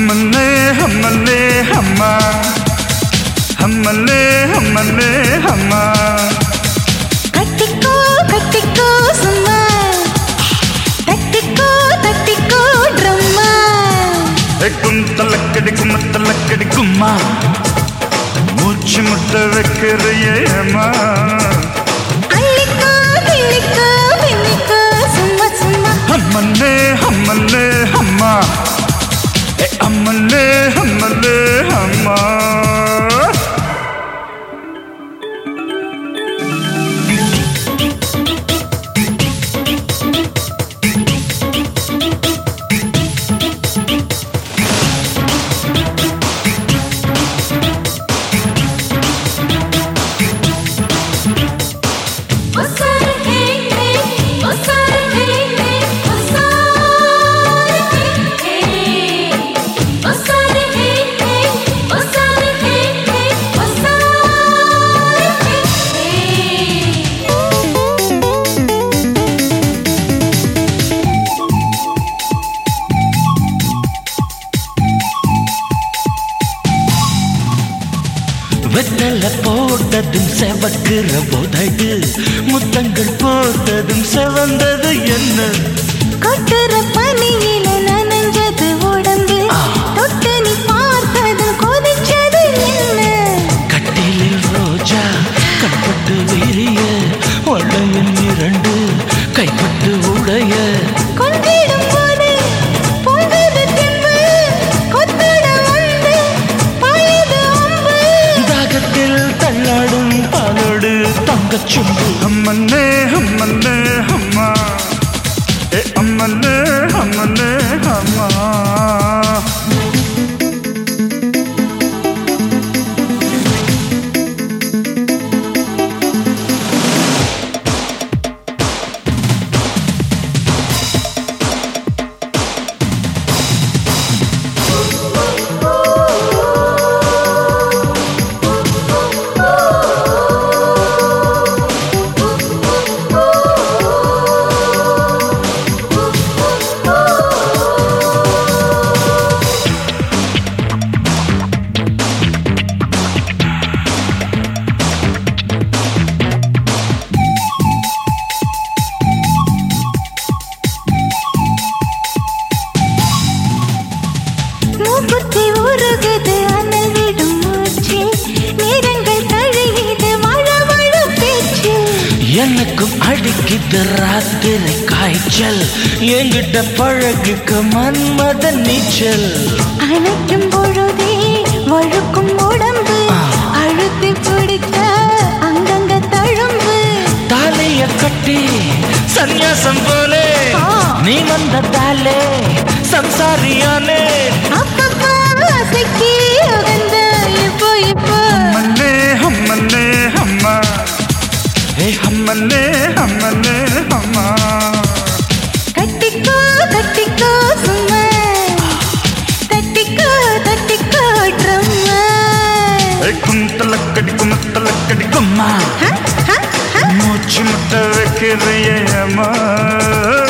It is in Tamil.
हमले हमले हम्मा हमले हमले हम्मा कट्टिको सुम्मा तट्टिको ड्रम्मा कुंतलकड़ी कुमतलकड़ी कुम्मा மூச்சு முட்ட வைக்கிறையே அம்மா அள்ளிக்கோ பின்னிக்கோ சும்மா சும்மா हमले हमले हम्मा हमले हमले हम्मा வெத்தல போட்டதும் செவக்குற போதடு முத்தங்கள் போட்டதும் செவந்தது என்ன கொட்டுற பனியில நனைஞ்சது உடம்பு தொட்டு நீ பார்த்ததும் கொதிச்சது என்ன கட்டிலில் ரோஜா கண்பட்டு விரிய வளையல் இரண்டு கைப்பட்டு உடைய கொண்டிடும் போது பொங்குது திம்பு கொத்திட வந்து பாயுது அம்பு தாகத்தில் தள்ளாடும் பாலோடு தங்கச்சும்பு हमले हमले हम्मा हमले हमले हम्मा மூக்குத்தி உருகுது அனல் விடும் மூச்சு நேரங்கள் கழியுது மழை பேச்சு எனக்கும் அடிக்குது ராத்திரி காய்ச்சல் என்கிட்ட பழகுக்கு மன்மத நீச்சல் அணைக்கும் பொழுதே வழுக்கும் உடம்பு அழுத்தி பிடிக்க அங்கங்க தழும்பு தாலிய கட்டி சந்நியாசம் போலே நீ வந்ததாலே சம்சாரியானே அப்பப்பா அசைக்கி உகந்த இப்போ हमले हमले हम्मा हमले हमले हम्मा கட்டிக்கோ சும்மா தட்டிக்கோ ட்ரம்மா குந்தலக்கடி குமத்தலக்கடி கும்மா மூச்சு முட்ட வைக்கிறையே அம்மா